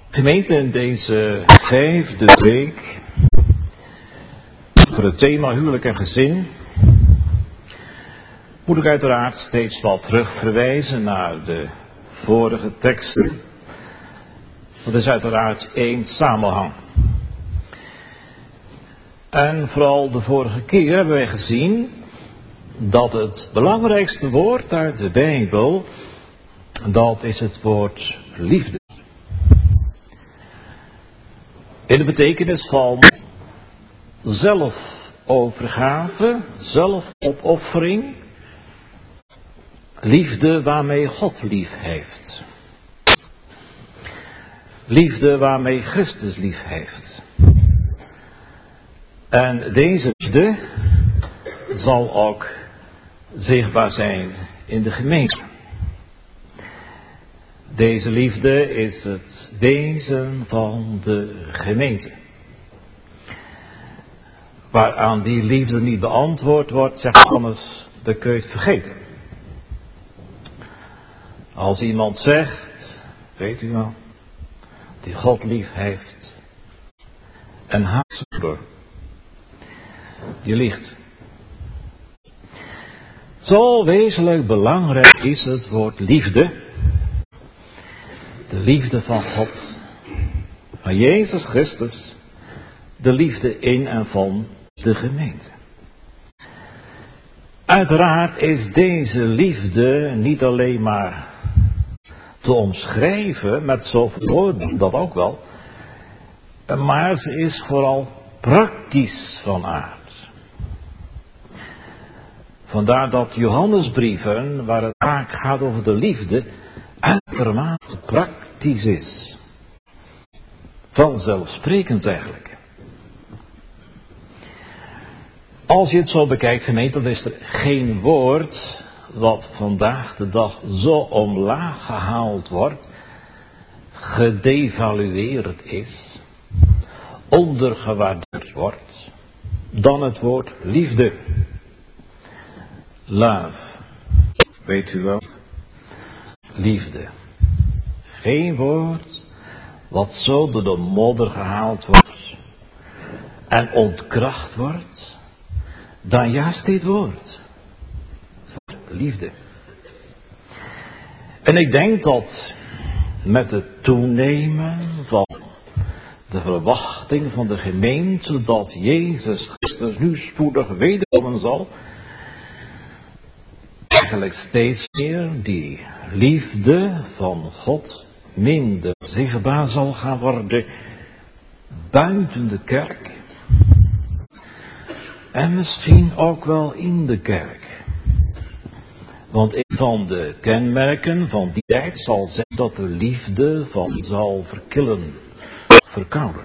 Gemeente, in deze 5e week voor het thema huwelijk en gezin moet ik uiteraard steeds wat terug verwijzen naar de vorige teksten. Dat is uiteraard één samenhang. En vooral de vorige keer hebben wij gezien dat het belangrijkste woord uit de Bijbel, dat is het woord liefde. In de betekenis van zelfovergave, zelfopoffering, liefde waarmee God lief heeft. Liefde waarmee Christus lief heeft. En deze liefde zal ook zichtbaar zijn in de gemeente. Deze liefde is het wezen van de gemeente. Waaraan die liefde niet beantwoord wordt, zegt Johannes, dan kun je het vergeten. Als iemand zegt, weet u wel, die God lief heeft en haat zijn broer, die liegt. Zo wezenlijk belangrijk is het woord liefde. De liefde van God, van Jezus Christus, de liefde in en van de gemeente. Uiteraard is deze liefde niet alleen maar te omschrijven met zoveel woorden, dat ook wel, maar ze is vooral praktisch van aard. Vandaar dat Johannesbrieven, waar het vaak gaat over de liefde, uitermate praktisch is. Vanzelfsprekend eigenlijk. Als je het zo bekijkt, gemeente, dan is er geen woord wat vandaag de dag zo omlaag gehaald wordt, gedevalueerd is, ondergewaardeerd wordt, dan het woord liefde. Love. Weet u wel? Liefde. Geen woord wat zo door de modder gehaald wordt en ontkracht wordt, dan juist dit woord. Liefde. En ik denk dat met het toenemen van de verwachting van de gemeente dat Jezus Christus nu spoedig wederkomen zal, eigenlijk steeds meer die liefde van God minder zichtbaar zal gaan worden buiten de kerk en misschien ook wel in de kerk. Want een van de kenmerken van die tijd zal zijn dat de liefde van zal verkillen, verkouden.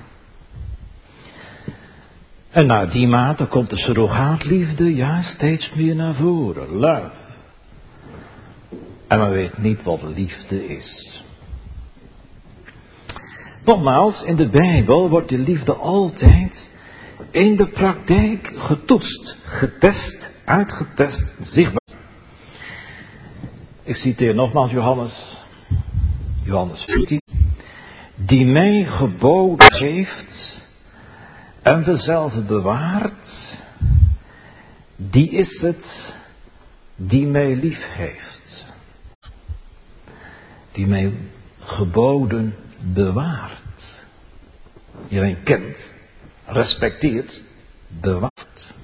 En naar die mate komt de surrogaatliefde juist steeds meer naar voren, love. En men weet niet wat liefde is. Nogmaals, in de Bijbel wordt de liefde altijd in de praktijk getoetst, getest, uitgetest, zichtbaar. Ik citeer nogmaals Johannes 14. Die mij geboden heeft en dezelfde bewaart, die is het die mij lief heeft. Die mij geboden bewaart. Iedereen kent, respecteert, bewaart.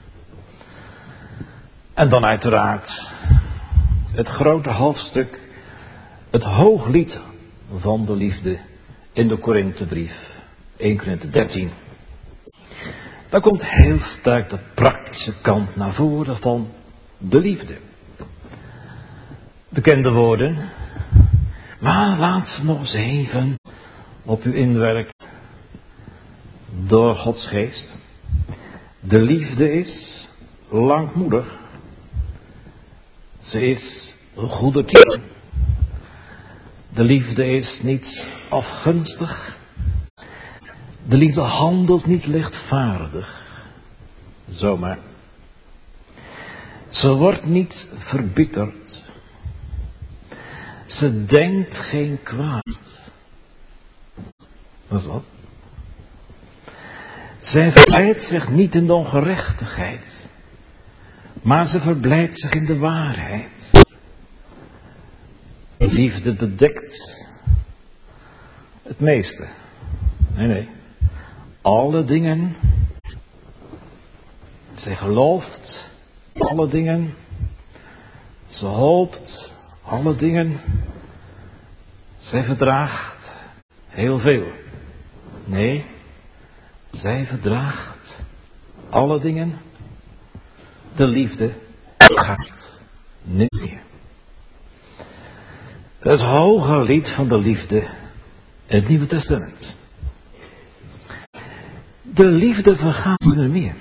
En dan uiteraard het grote hoofdstuk, het hooglied van de liefde in de Korinthebrief, 1 Korinthe 13. Daar komt heel sterk de praktische kant naar voren van de liefde. Bekende woorden, maar laat ze nog eens even op u inwerken door Gods geest. De liefde is langmoedig. Ze is goedertier. De liefde is niet afgunstig. De liefde handelt niet lichtvaardig. Zomaar. Ze wordt niet verbitterd. Ze denkt geen kwaad. Wat is dat? Zij verblijdt zich niet in de ongerechtigheid, maar ze verblijdt zich in de waarheid. Liefde bedekt het meeste. Nee. Alle dingen. Zij gelooft alle dingen. Ze hoopt alle dingen. Zij verdraagt heel veel. Nee, zij verdraagt alle dingen. De liefde gaat niet meer. Het hoge lied van de liefde in het Nieuwe Testament. De liefde vergaat niet meer.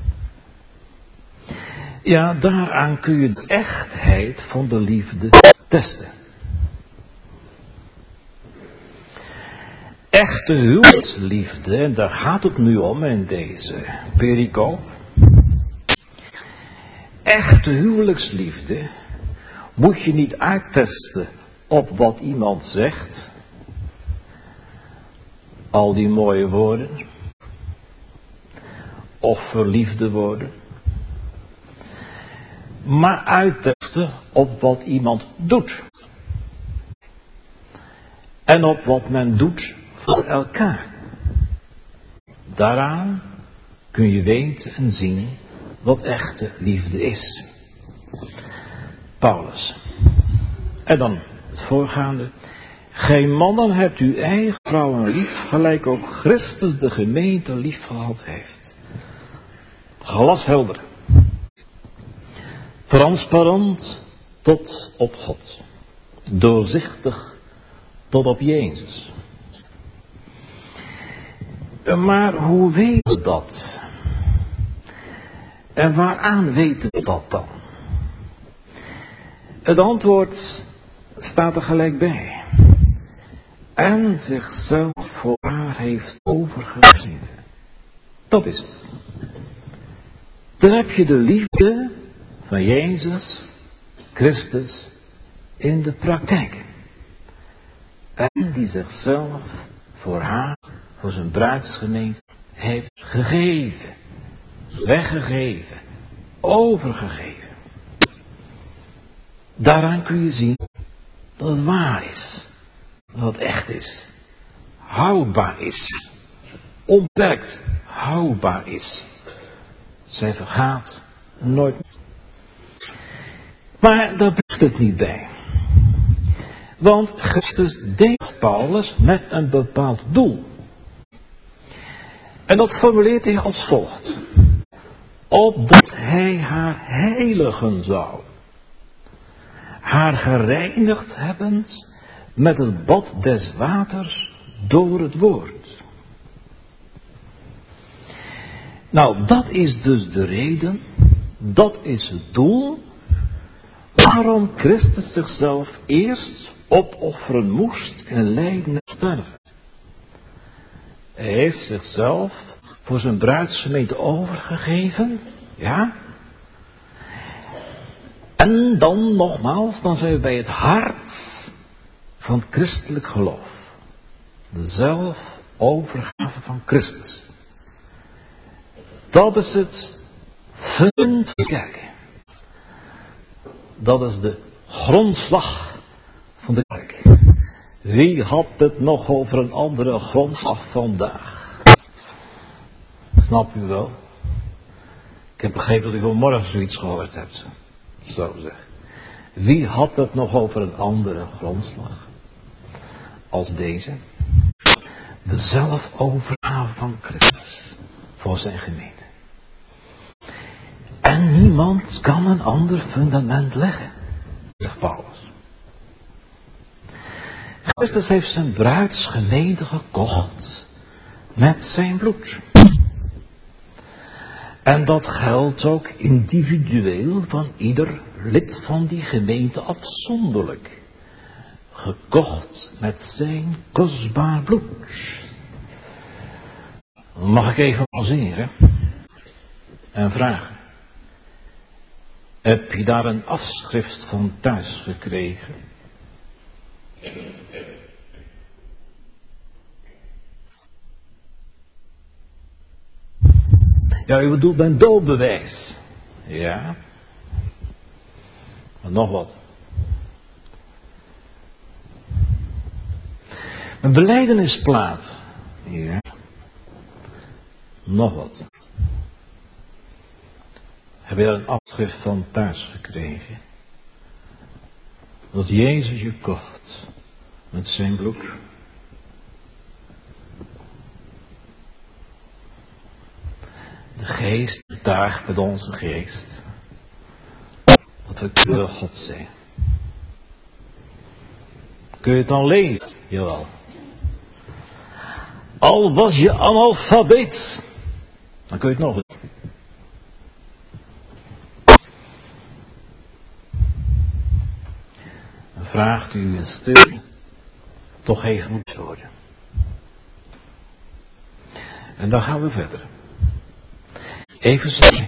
Ja, daaraan kun je de echtheid van de liefde testen. Echte huwelijksliefde, en daar gaat het nu om in deze pericoop. Echte huwelijksliefde moet je niet uittesten op wat iemand zegt. Al die mooie woorden. Of verliefde woorden. Maar uittesten op wat iemand doet. En op wat men doet voor elkaar. Daaraan kun je weten en zien wat echte liefde is. Paulus. En dan het voorgaande. Gij mannen hebt uw eigen vrouwen lief, gelijk ook Christus de gemeente lief gehad heeft. Glashelder. Transparant tot op God. Doorzichtig tot op Jezus. Maar hoe weten we dat? En waaraan weten we dat dan? Het antwoord staat er gelijk bij. En zichzelf voor haar heeft overgegeven. Dat is het. Dan heb je de liefde van Jezus Christus in de praktijk. En die zichzelf voor haar, voor zijn bruidsgemeente, heeft gegeven. Weggegeven. Overgegeven. Daaraan kun je zien dat het waar is. Dat het echt is. Houdbaar is. Onbeperkt houdbaar is. Zij vergaat nooit. Maar daar blijft het niet bij. Want Christus deed Paulus met een bepaald doel. En dat formuleert hij als volgt. Opdat hij haar heiligen zou. Haar gereinigd hebbend met het bad des waters door het woord. Nou, dat is dus de reden, dat is het doel, waarom Christus zichzelf eerst opofferen moest en lijden en sterven. Hij heeft zichzelf voor zijn bruidsgemeente overgegeven, ja. En dan nogmaals, dan zijn we bij het hart van het christelijk geloof. De zelfovergave van Christus. Dat is het fundament van de kerk. Dat is de grondslag van de kerk. Wie had het nog over een andere grondslag vandaag? Snap u wel? Ik heb begrepen dat u vanmorgen zoiets gehoord hebt. Zo zeg. Wie had het nog over een andere grondslag? Als deze. De zelfovergave van Christus. Voor zijn gemeente. En niemand kan een ander fundament leggen. Zegt Paulus. Christus heeft zijn bruidsgemeente gekocht. Met zijn bloed. En dat geldt ook individueel van ieder lid van die gemeente afzonderlijk. Gekocht met zijn kostbaar bloed. Mag ik even pauzeren en vragen. Heb je daar een afschrift van thuis gekregen? Ja, u bedoelt mijn doopbewijs. Ja. Maar nog wat. Een belijdenisplaat. Ja. Nog wat. Heb je daar een afschrift van thuis gekregen? Dat Jezus je kocht met zijn bloed. De geest getuigt met onze geest dat we kinderen God zijn. Kun je het dan lezen? Jawel. Al was je analfabeet, dan kun je het nog lezen. Dan vraagt u een stil toch even moet worden. En dan gaan we verder. Even zeggen.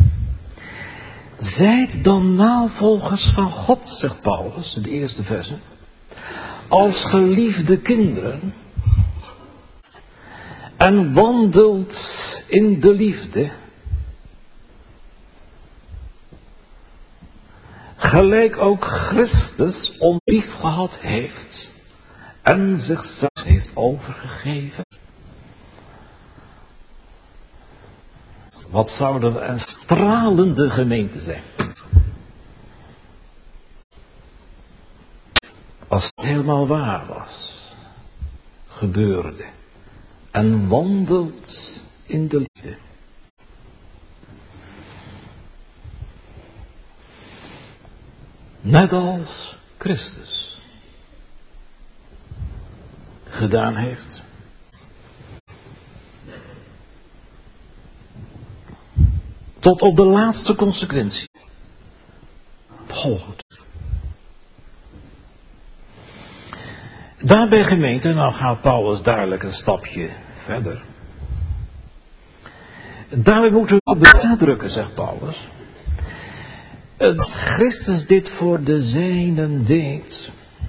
Zijt dan navolgers van God, zegt Paulus, in de eerste verse, als geliefde kinderen, en wandelt in de liefde, gelijk ook Christus ons lief gehad heeft en zichzelf heeft overgegeven. Wat zou er een stralende gemeente zijn als het helemaal waar was, gebeurde en wandelt in de liefde. Net als Christus gedaan heeft. Tot op de laatste consequentie. Volgend. Daarbij gemeente, nou gaat Paulus duidelijk een stapje verder. Daarbij moeten we benadrukken, zegt Paulus. Dat Christus dit voor de zijnen deed.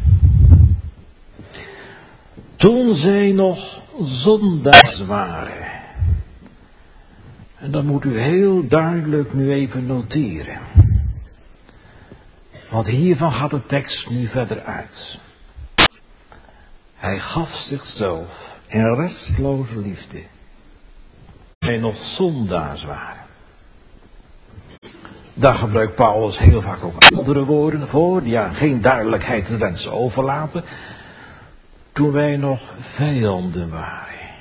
Toen zij nog zondaars waren. En dat moet u heel duidelijk nu even noteren. Want hiervan gaat de tekst nu verder uit. Hij gaf zichzelf in restloze liefde. Zij nog zondaars waren. Daar gebruikt Paulus heel vaak ook andere woorden voor, die aan geen duidelijkheid te wensen overlaten. Toen wij nog vijanden waren.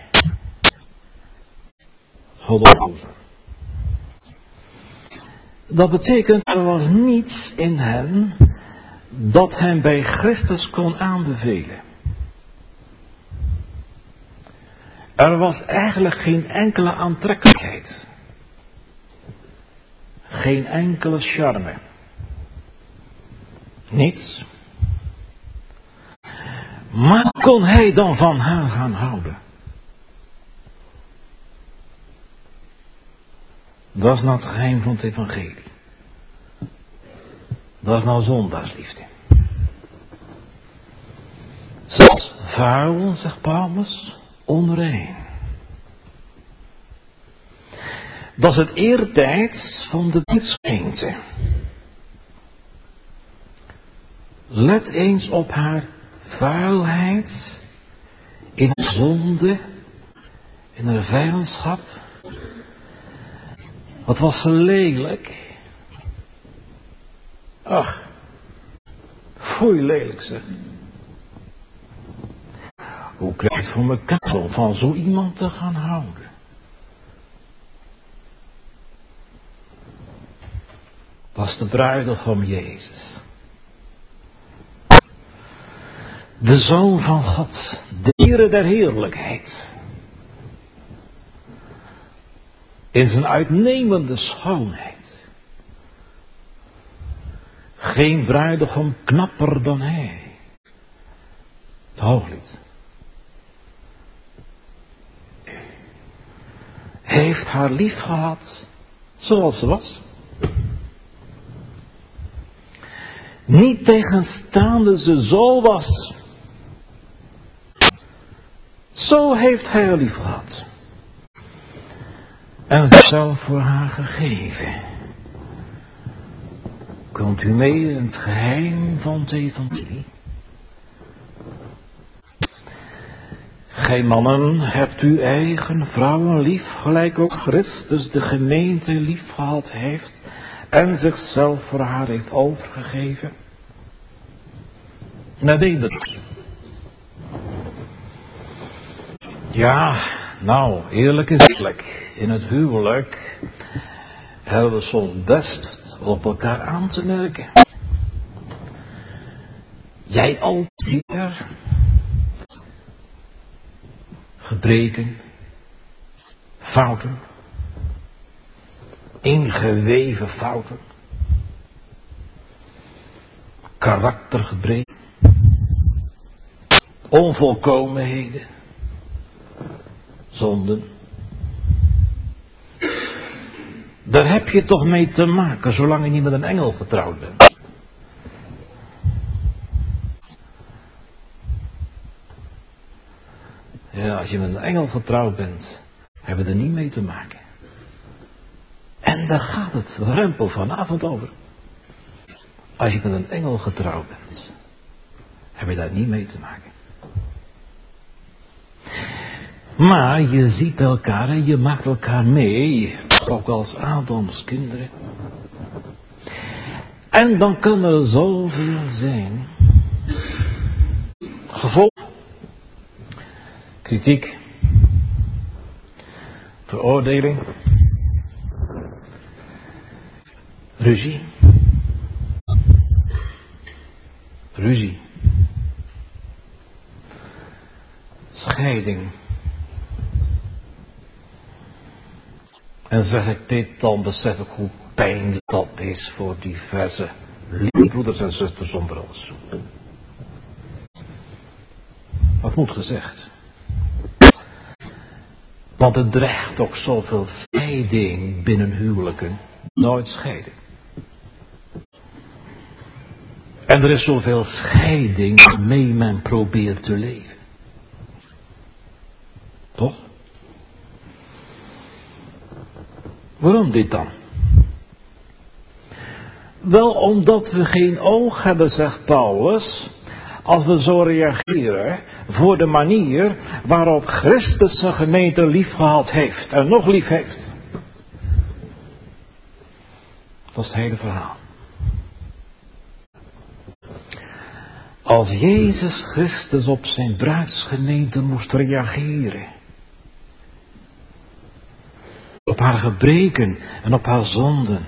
Goddelozen. Dat betekent, er was niets in hen dat hem bij Christus kon aanbevelen. Er was eigenlijk geen enkele aantrekkelijkheid. Geen enkele charme. Niets. Maar kon hij dan van haar gaan houden? Dat is nou het geheim van het evangelie. Dat is nou zondaarsliefde. Zoals vuil, zegt Paulus, onrein. Dat is het eertijds van de gemeente. Let eens op haar vuilheid, in haar zonde, in haar vijandschap. Wat was ze lelijk. Ach, foei lelijk zeg. Hoe krijg je het voor elkaar om van zo iemand te gaan houden? Was de bruidegom Jezus. De Zoon van God, de Heere der heerlijkheid. In zijn uitnemende schoonheid. Geen bruidegom knapper dan hij. Het Hooglied. Heeft haar lief gehad zoals ze was. Niet tegenstaande ze zo was. Zo heeft hij haar lief gehad. en zichzelf voor haar gegeven. Komt u mee in het geheim van het evangelie? Gij mannen, hebt uw eigen vrouwen lief, gelijk ook Christus de gemeente lief gehad heeft en zichzelf voor haar heeft overgegeven. Naar deze. Ja, nou, eerlijk is eerlijk. In het huwelijk hebben we soms best op elkaar aan te merken. Jij altijd gebreken, fouten, ingeweven fouten, karaktergebreken, onvolkomenheden, zonden. Daar heb je toch mee te maken zolang je niet met een engel getrouwd bent. Ja, als je met een engel getrouwd bent, hebben we er niet mee te maken. En daar gaat het rempel vanavond over. Als je met een engel getrouwd bent, heb je daar niet mee te maken. Maar je ziet elkaar en je maakt elkaar mee, ook als Adams kinderen. En dan kan er zoveel zijn. Gevolg, kritiek, veroordeling, ruzie, scheiding. En zeg ik dit, dan besef ik hoe pijnlijk dat is voor diverse lieve broeders en zusters onder ons. Wat moet gezegd? Want er dreigt ook zoveel scheiding binnen huwelijken, nooit scheiden. En er is zoveel scheiding waarmee men probeert te leven. Toch? Waarom dit dan? Wel omdat we geen oog hebben, zegt Paulus, als we zo reageren voor de manier waarop Christus zijn gemeente lief gehad heeft en nog lief heeft. Dat is het hele verhaal. Als Jezus Christus op zijn bruidsgemeente moest reageren, op haar gebreken en op haar zonden,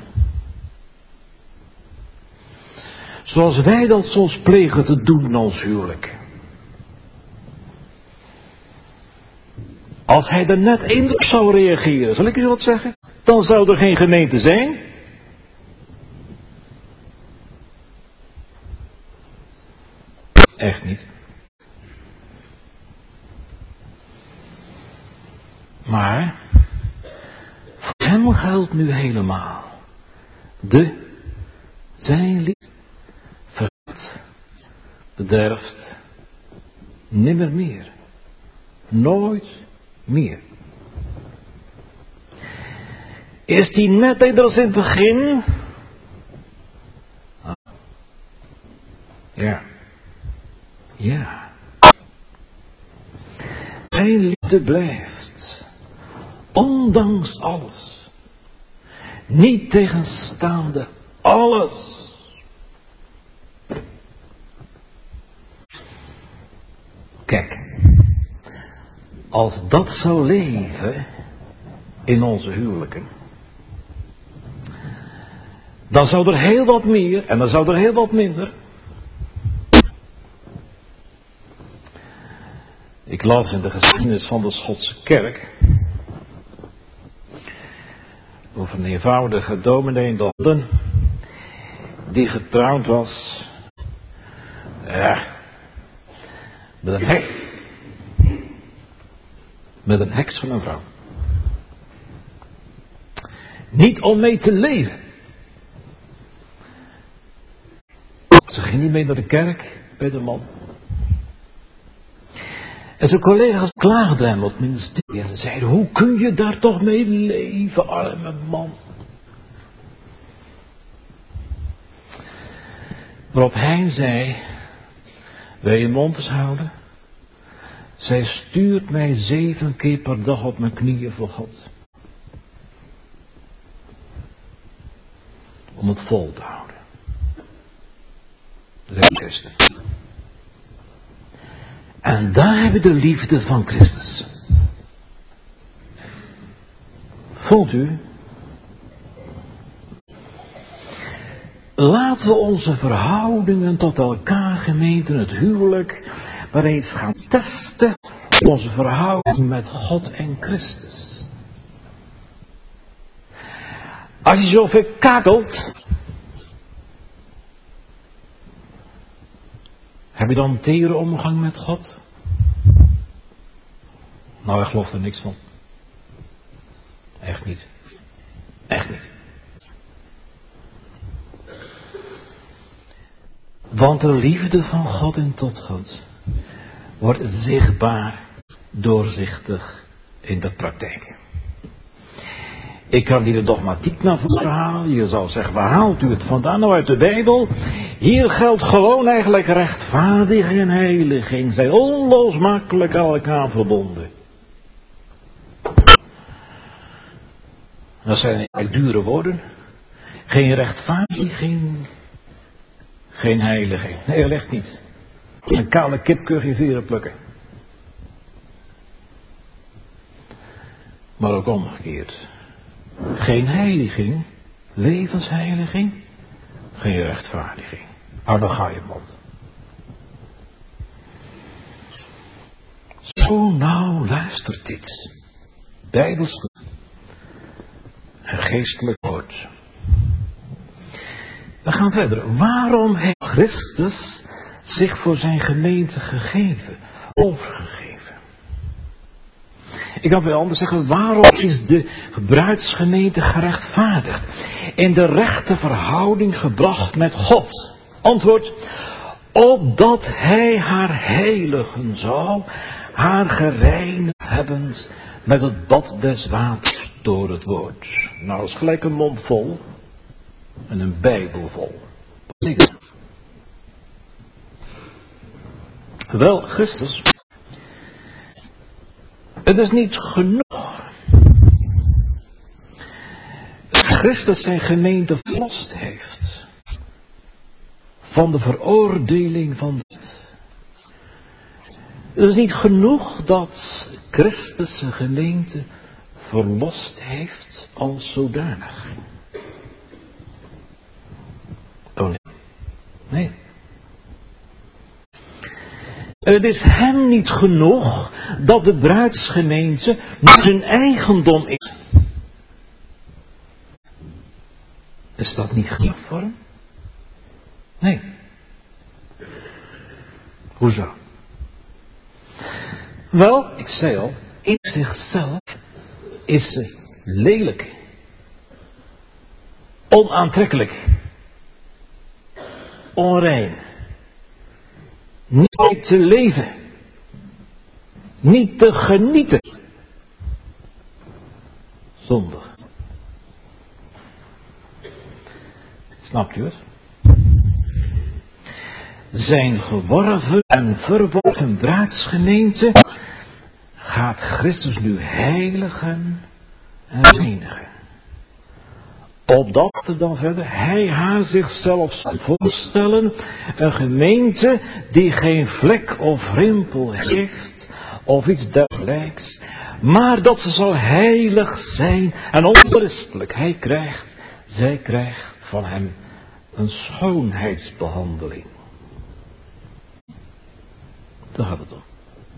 zoals wij dat soms plegen te doen in ons huwelijk. Als hij er net één op zou reageren, zal ik eens wat zeggen? Dan zou er geen gemeente zijn. Echt niet. Maar voor hem geldt nu helemaal. Zijn liefde vergaat, bederft, nimmer meer. Nooit meer. Is die net als in het begin? Ja. Ja. Zijn liefde blijft, ondanks alles, niet tegenstaande alles. Kijk, als dat zou leven in onze huwelijken, dan zou er heel wat meer en dan zou er heel wat minder. Ik las in de geschiedenis van de Schotse kerk over een eenvoudige dominee in Londen die getrouwd was, met een heks van een vrouw. Niet om mee te leven. Ze ging niet mee naar de kerk bij de man. En zijn collega's klaagden hem op het ministerie en zeiden, hoe kun je daar toch mee leven, arme man? Waarop hij zei, wil je mond eens houden? Zij stuurt mij 7 keer per dag op mijn knieën voor God. Om het vol te houden. De rest. En daar hebben we de liefde van Christus. Voelt u? Laten we onze verhoudingen tot elkaar, gemeente, het huwelijk, maar eens gaan testen. Onze verhouding met God en Christus. Als je zoveel kakelt, heb je dan een tere omgang met God? Nou, ik geloof er niks van. Echt niet. Echt niet. Want de liefde van God en tot God wordt zichtbaar, doorzichtig in de praktijk. Ik kan hier de dogmatiek naar voren halen. Je zou zeggen, waar haalt u het vandaan? Nou, uit de Bijbel. Hier geldt gewoon eigenlijk rechtvaardiging en heiliging. Zijn onlosmakelijk aan elkaar verbonden. Dat zijn eigenlijk dure woorden. Geen rechtvaardiging, geen heiliging. Nee, dat ligt niet. Een kale kip kun je geen veren plukken. Maar ook omgekeerd. Geen heiliging, levensheiliging, geen rechtvaardiging. Hou dan ga je mond. Zo nou, luistert dit. Bijbels en geestelijk woord. We gaan verder. Waarom heeft Christus zich voor zijn gemeente gegeven? Overgegeven. Ik kan wel anders zeggen, waarom is de bruidsgemeente gerechtvaardigd? In de rechte verhouding gebracht met God? Antwoord, opdat hij haar heiligen zou, haar gereinigd hebben met het bad des waters door het woord. Nou, dat is gelijk een mond vol en een Bijbel vol. Wel, Christus, het is niet genoeg. Christus zijn gemeente verlost heeft van de veroordeling van het. Het is niet genoeg dat Christus zijn gemeente verlost heeft als zodanig. Oh nee. Nee. Het is hem niet genoeg dat de bruidsgemeente zijn eigendom is. Is dat niet genoeg voor hem? Nee. Hoezo? Wel, ik zei al, in zichzelf is ze lelijk. Onaantrekkelijk. Onrein. Niet te leven. Niet te genieten. Zondig. Snapt u het? Zijn geworven en verworven bruidsgemeente gaat Christus nu heiligen en reinigen. Opdat er dan verder hij haar zichzelf zal voorstellen, een gemeente die geen vlek of rimpel heeft of iets dergelijks, maar dat ze zal heilig zijn en onberispelijk. Zij krijgt van hem een schoonheidsbehandeling. Daar gaat het om.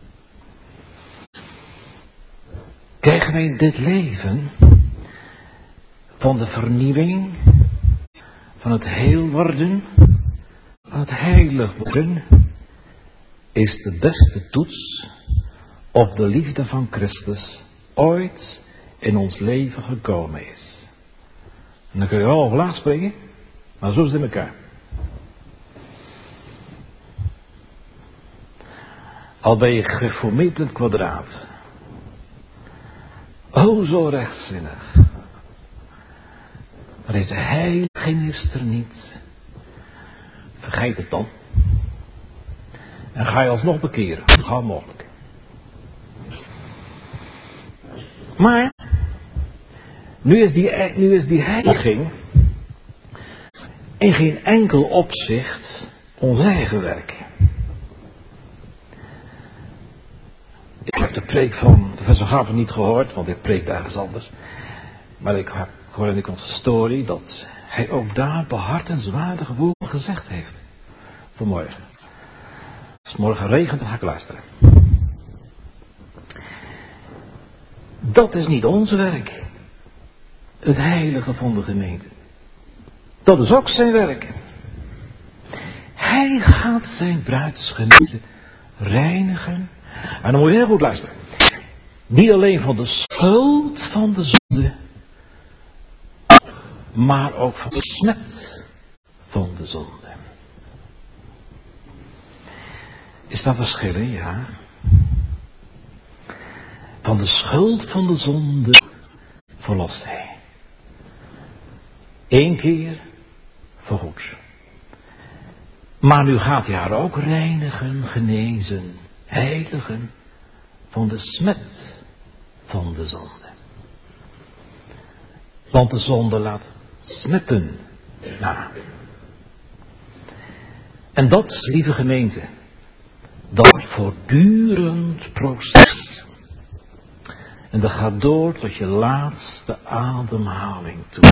Krijgen wij dit leven van de vernieuwing, van het heel worden, van het heilig worden, is de beste toets of de liefde van Christus ooit in ons leven gekomen is. En dan kun je wel over laag springen, maar zo is het in elkaar. Al ben je geformeerd in het kwadraat. O, zo rechtzinnig. Maar deze heiliging is er niet. Vergeet het dan. En ga je alsnog bekeren. Gauw mogelijk. Maar, nu is die heiliging in geen enkel opzicht ons eigen werk. Ik heb de preek van professor Gaven niet gehoord, want hij preekt ergens anders. Maar ik hoorde in onze story dat hij ook daar behartenswaardige woorden gezegd heeft. Vanmorgen. Als het morgen regent, dan ga ik luisteren. Dat is niet ons werk. Het heilige van de gemeente. Dat is ook zijn werk. Hij gaat zijn bruidsgemeente reinigen. En dan moet je heel goed luisteren. Niet alleen van de schuld van de zonde, maar ook van de smet van de zonde. Is dat verschillen? Ja. Van de schuld van de zonde verlost hij. 1 keer voorgoed. Maar nu gaat hij haar ook reinigen, genezen, heiligen van de smet van de zonde. Want de zonde laat smetten na. En dat, lieve gemeente, dat voortdurend proces. En dat gaat door tot je laatste ademhaling toe.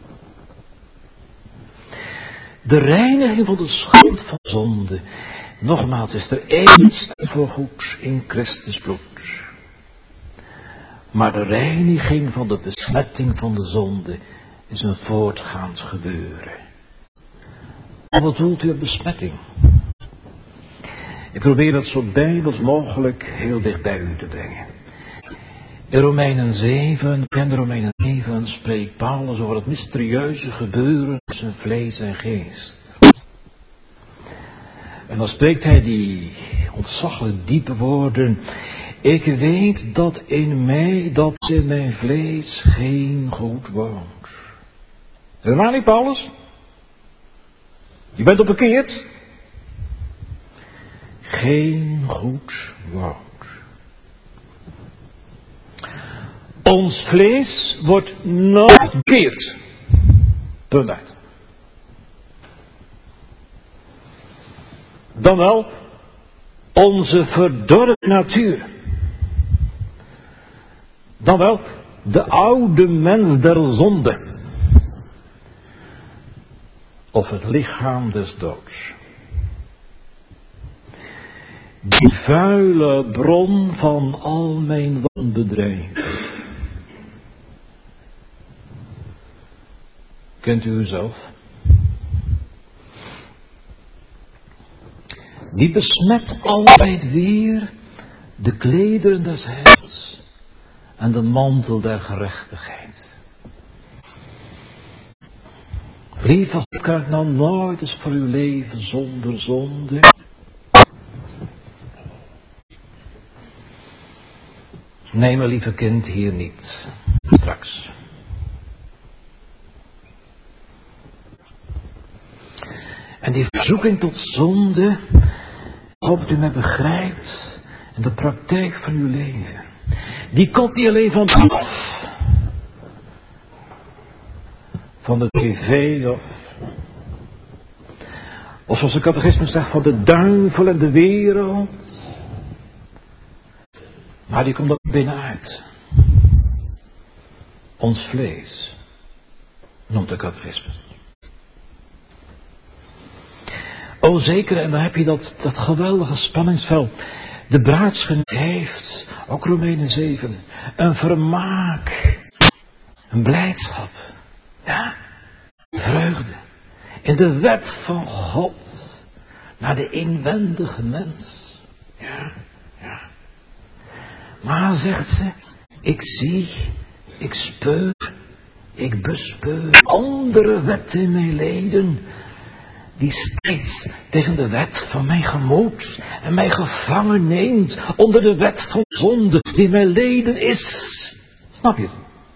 De reiniging van de schuld van zonde. Nogmaals, is er eens voorgoed in Christus bloed. Maar de reiniging van de besmetting van de zonde is een voortgaand gebeuren. En wat doelt u op besmetting? Ik probeer dat zo bijbels mogelijk heel dicht bij u te brengen. In Romeinen 7, bekende Romeinen 7, spreekt Paulus over het mysterieuze gebeuren tussen vlees en geest. En dan spreekt hij die ontzaglijk diepe woorden. Ik weet dat in mij, dat in mijn vlees geen goed woont. Helemaal niet, Paulus? Je bent op bekeerd? Geen goed woont. Ons vlees wordt nooit bekeerd. Punt uit. Dan wel onze verdorven natuur. Dan wel de oude mens der zonde. Of het lichaam des doods. Die vuile bron van al mijn wanbedrijven. Kent u uzelf? Die besmet altijd weer de klederen des heils en de mantel der gerechtigheid. Lieve, kijk nou nooit eens voor uw leven zonder zonde. Nee, mijn lieve kind, hier niet. Straks. En die verzoeking tot zonde, ik hoop dat u mij begrijpt, in de praktijk van uw leven. Die komt niet alleen van de tv of zoals de catechismus zegt, van de duivel en de wereld. Maar die komt ook binnenuit. Ons vlees, noemt de catechismus. O zeker, en dan heb je dat geweldige spanningsveld. De bruidsgemeente heeft, ook Romeinen 7, een vermaak, een blijdschap, ja, vreugde. In de wet van God, naar de inwendige mens. Ja. Maar zegt ze, ik zie, ik speur, ik bespeur andere wetten in mijn leden, die steeds tegen de wet van mijn gemoed en mij gevangen neemt onder de wet van zonde die mijn leden is. Snap je het?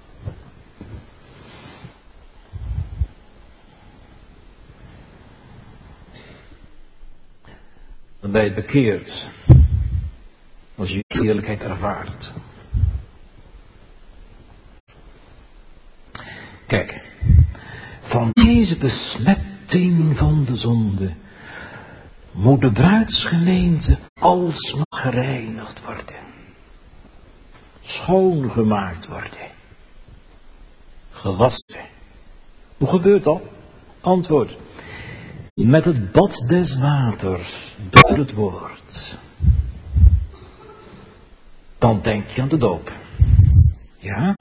Dan ben je bekeerd als je eerlijkheid ervaart. Kijk, van deze besmetting van de zonde moet de bruidsgemeente alsmaar gereinigd worden. Schoongemaakt worden. Gewassen. Hoe gebeurt dat? Antwoord. Met het bad des waters door het woord. Dan denk je aan de doop. Ja?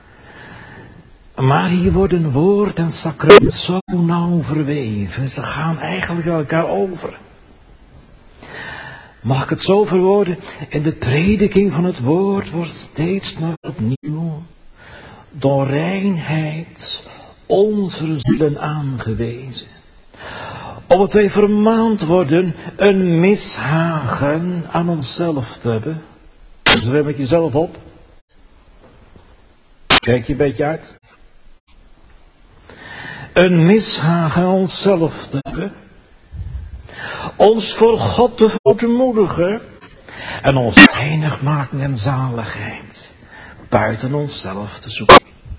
Maar hier worden woord en sacrament zo nauw verweven. Ze gaan eigenlijk elkaar over. Mag ik het zo verwoorden? In de prediking van het woord wordt steeds maar opnieuw door reinheid onze zielen aangewezen. Opdat wij vermaand worden een mishagen aan onszelf te hebben. Zwem met jezelf op. Kijk je een beetje uit. Een mishagen aan onszelf te hebben. Ons voor God te verootmoedigen. En ons heilig maken en zaligheid buiten onszelf te zoeken.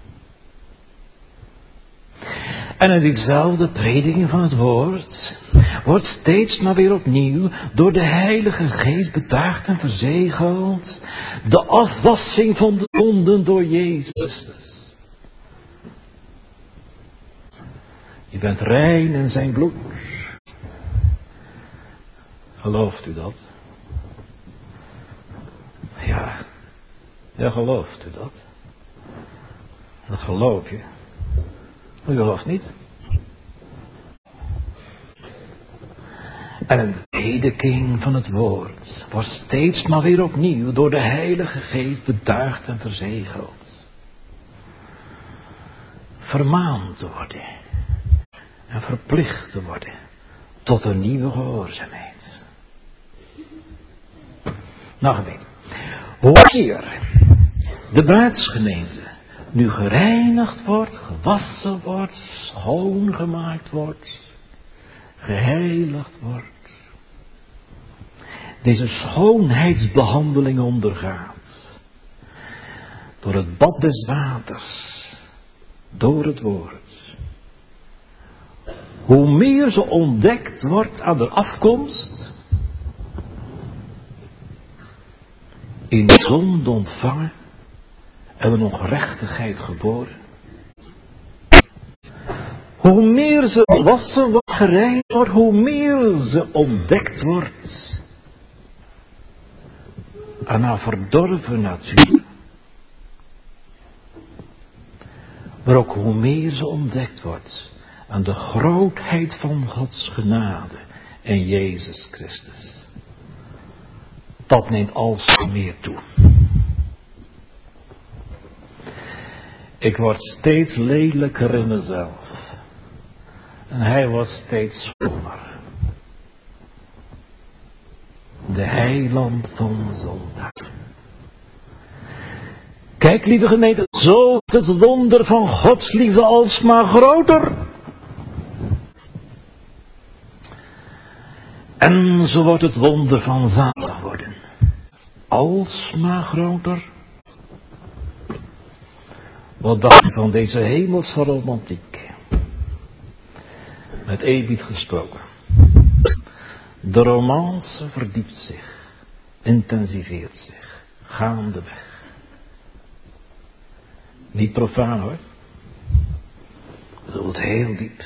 En in diezelfde prediking van het woord wordt steeds maar weer opnieuw door de Heilige Geest betuigd en verzegeld de afwassing van de zonden door Jezus Christus. Je bent rein in zijn bloed. Gelooft u dat? Ja, gelooft u dat? Dat geloof je. U gelooft niet. En een prediking van het woord wordt steeds maar weer opnieuw door de Heilige Geest betuigd en verzegeld. Vermaand te worden en verplicht te worden tot een nieuwe gehoorzaamheid. Nou gemeente, hoe hier de bruidsgemeente nu gereinigd wordt, gewassen wordt, schoongemaakt wordt, geheiligd wordt. Deze schoonheidsbehandeling ondergaat. Door het bad des waters. Door het woord. Hoe meer ze ontdekt wordt aan de afkomst. In zonde ontvangen. En in ongerechtigheid geboren. Hoe meer ze wassen wordt, gereinigd wordt, hoe meer ze ontdekt wordt aan haar verdorven natuur. Maar ook hoe meer ze ontdekt wordt aan de grootheid van Gods genade en Jezus Christus. Dat neemt alsmaar meer toe. Ik word steeds lelijker in mezelf. En hij wordt steeds schoner. De heiland van zondag. Kijk, lieve gemeente, zo wordt het wonder van Gods liefde alsmaar groter. En zo wordt het wonder van zalig worden alsmaar groter. Wat dacht je van deze hemelse romantiek? Met eerbied gesproken. De romance verdiept zich, intensiveert zich, gaandeweg. Niet profaan hoor. Dat wordt heel diep.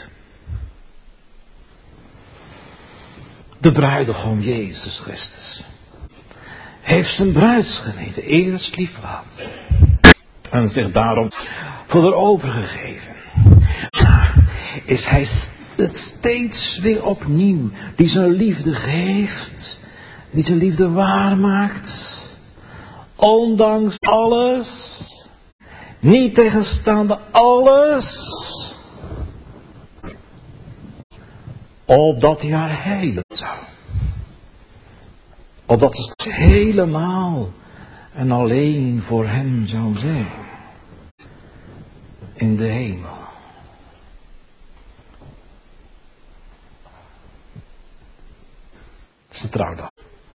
De bruidegom Jezus Christus heeft zijn bruidsgemeente eerst lief gehad. En zich daarom voor haar overgegeven. Is hij het steeds weer opnieuw die zijn liefde geeft. Die zijn liefde waarmaakt. Ondanks alles. Niet tegenstaande alles. opdat hij haar heilen zou. Opdat ze straks helemaal en alleen voor hem zou zijn. In de hemel. Ze trouwden.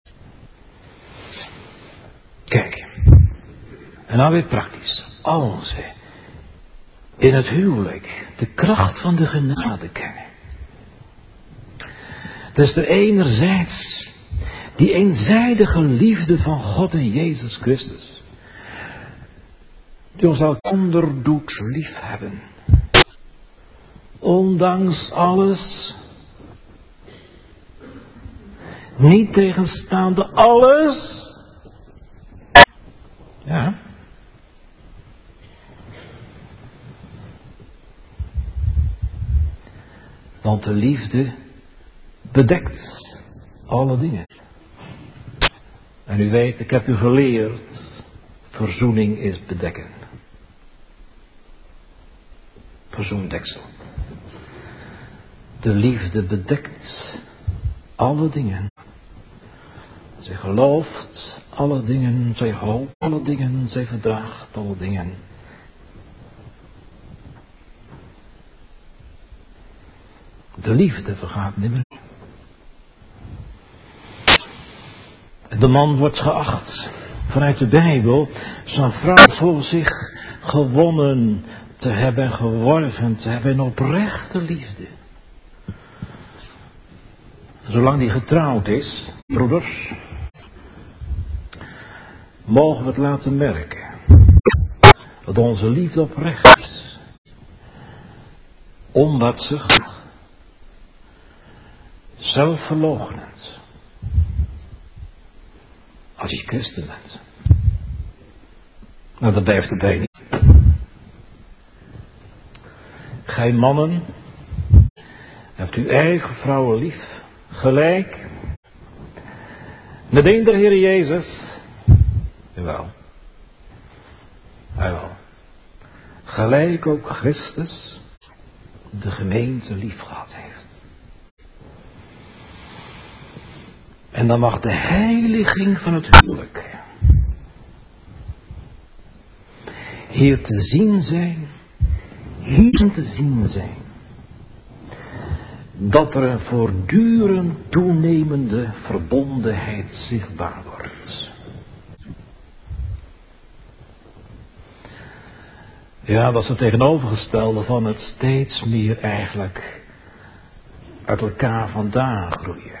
Kijk. En nou weer praktisch. Als we in het huwelijk de kracht van de genade kennen. Dat is er enerzijds die eenzijdige liefde van God en Jezus Christus. Die ons elkander doet liefhebben. Ondanks alles. Niet tegenstaande alles. Ja. Want de liefde bedekt alle dingen. En u weet, ik heb u geleerd, verzoening is bedekken. Verzoendeksel. De liefde bedekt alle dingen. Zij gelooft alle dingen, zij hoopt alle dingen, zij verdraagt alle dingen. De liefde vergaat nimmer. De man wordt geacht vanuit de Bijbel zijn vrouw voor zich gewonnen te hebben, geworven te hebben in oprechte liefde. Zolang die getrouwd is, broeders, mogen we het laten merken dat onze liefde oprecht is, onbaatzuchtig, zelfverloochenend. Als je christen bent. Nou, dat blijft erbij niet. Gij mannen, hebt uw eigen vrouwen lief, gelijk. Met een der Heer Jezus. Jawel. Jawel. Gelijk ook Christus de gemeente lief gehad heeft. En dan mag de heiliging van het huwelijk hier te zien zijn, dat er een voortdurend toenemende verbondenheid zichtbaar wordt. Ja, dat is het tegenovergestelde van het steeds meer eigenlijk uit elkaar vandaan groeien.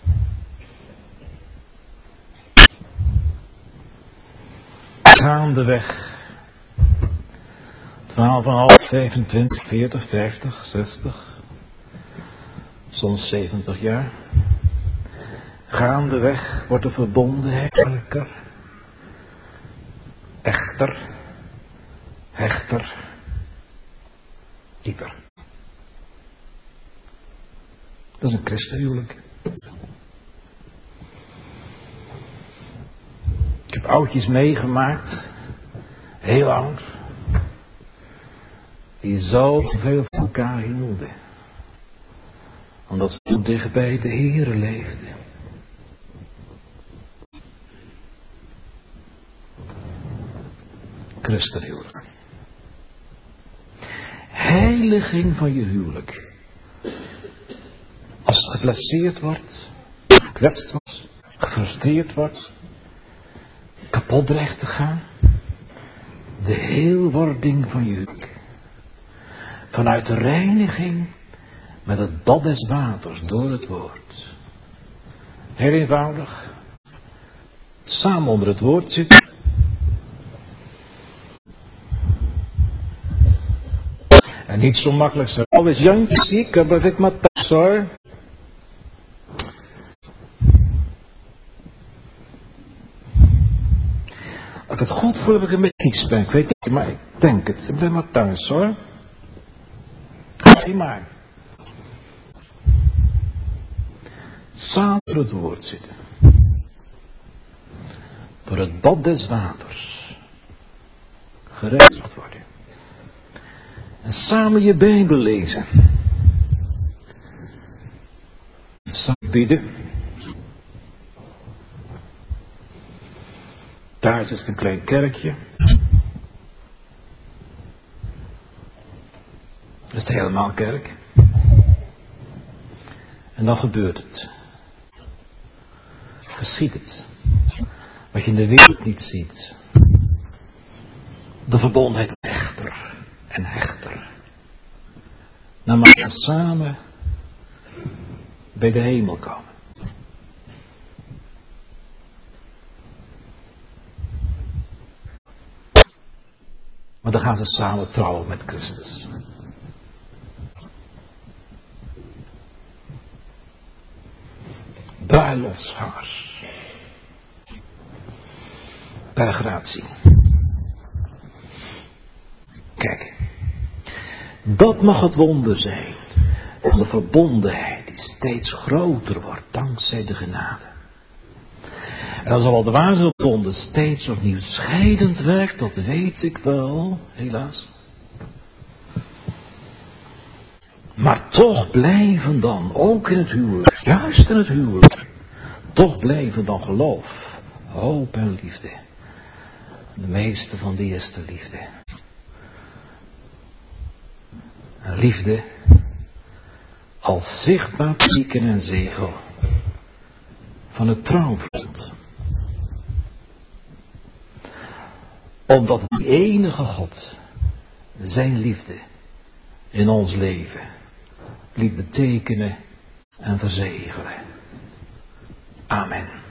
Gaandeweg 12,5, 25, 40, 50, 60, soms 70 jaar. Gaandeweg wordt de verbondenheid sterker, echter, hechter, dieper. Dat is een christenhuwelijk. Ik heb oudjes meegemaakt, heel oud, die zo veel van elkaar hielden. Omdat ze zo dicht bij de Heere leefden. Christenhuwelijk. Heiliging van je huwelijk. Als het geblesseerd wordt, gekwetst wordt, gefrustreerd wordt, kapot dreigt te gaan. De heelwording van je huwelijk. Vanuit de reiniging met het bad des waters door het woord. Heel eenvoudig. Samen onder het woord zitten. En niet zo makkelijk zeggen. Oh, is Jantje ziek? Dan blijf ik maar thuis hoor. Als ik het goed voel, heb ik een beetje iets ben. Ik weet niet, maar ik denk het. Ik ben maar thuis hoor. Ga maar. Samen door het woord zitten. Door het bad des waters. Gereinigd worden. En samen je Bijbel lezen. Samen bieden. Thuis is het een klein kerkje. Dat is helemaal kerk. En dan gebeurt het. Geschiet het. Wat je in de wereld niet ziet. De verbondenheid hechter en hechter. Naarmate we samen bij de hemel komen. Maar dan gaan ze samen trouwen met Christus. Bruiloftsgangers. Per gratie. Kijk. Dat mag het wonder zijn. Van de verbondenheid die steeds groter wordt. Dankzij de genade. En dan zal het waar zijn dat wonder steeds opnieuw scheidend werkt. Dat weet ik wel. Helaas. Maar toch blijven dan, ook in het huwelijk, juist in het huwelijk, toch blijven dan geloof, hoop en liefde. De meeste van die eerste liefde. Een liefde als zichtbaar teken en zegel van het trouwverbond. Omdat die enige God zijn liefde in ons leven liet betekenen en verzegelen. Amen.